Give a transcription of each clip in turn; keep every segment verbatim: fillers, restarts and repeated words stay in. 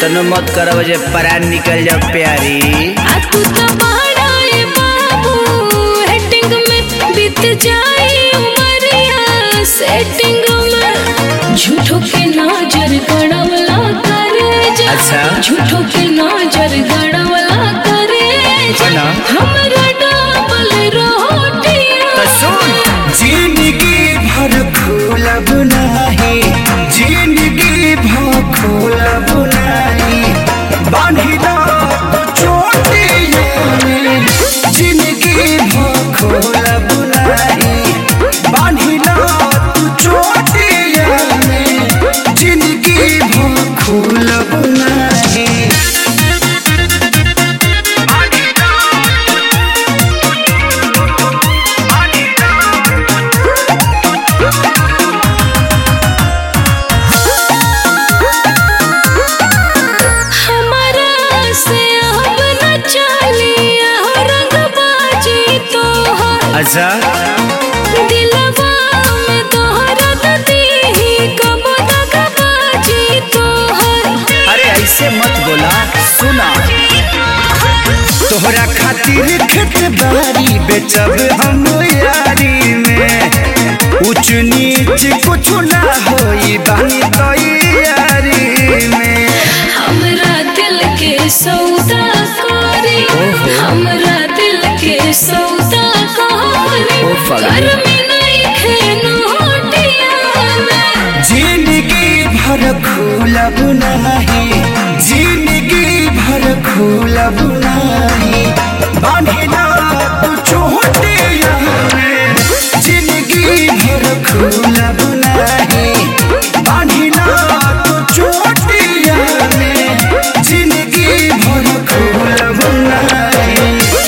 इतना मत करो जे परान निकल जाओ प्यारी। आ तू तो बड़ा ए बाबू हेटिंग में बीत जाए उमरिया सेटिंग में झूठों के नजर गड़वला करे जा। अच्छा झूठों के नजर गड़वला करे जा हमरा डबल रोटियां। तो सुन जिंदगी भर खोलब नाही, जिंदगी भर खोलब नाही, बांधिला तो चोटियों में जिंदगी भर खोलब नाही, बांधिला तो चोटियों में जिंदगी भर खोलब नाही। अच्छा दिलवा में तोहरा दीही कब तक बाजी तोहर। अरे ऐसे मत बोला, सुना तोहरा खातिर खेत बारी बेचब हम यारी में, ऊंच नीच कुछ ना होई बानी तैयारी में। हमरा दिल के सौदा करी, हमरा दिल के सौदा कर में नहीं खेनोटिया में जिंदगी भर खोलब नाही, जिंदगी भर खोलब नाही, बांधिला तू चोटियों में जिंदगी भर खोलब नाही, बांधिला तू चोटियों में जिंदगी भर खोलब नाही।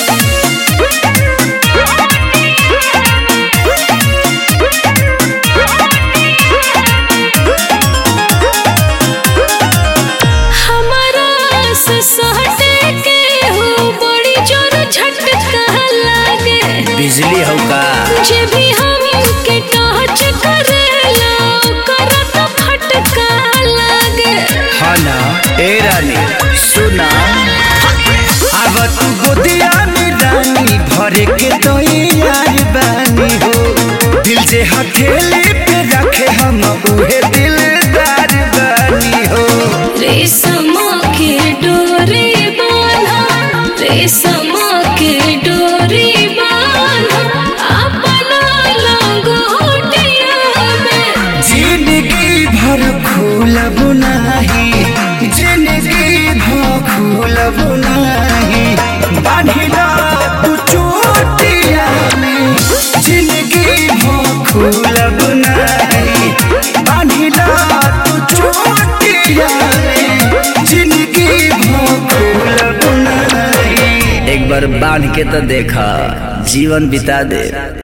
बिजली हो का जे भी हम के टच करेला ओकरा तो फटका लागे। हाँ ना ए रानी सुना अब तू गोदिया में रानी भरे के तो यार बानी हो, दिल जे हथेली पे रखे हम उहे दिलदार बानी हो। रेशम के डोरी बांधा, रेशम के डोरी बांधा अपना लंगोटिया में जिंदगी भर खोलब नाही, जिंदगी भर खोलब नाही, बांधिला तू चोटिया में जिंदगी भर खोलब नाही, बांधिला तू चोटिया में जिंदगी भर खोलब नाही। एक बार बांध के तो देखा, जीवन बिता दे।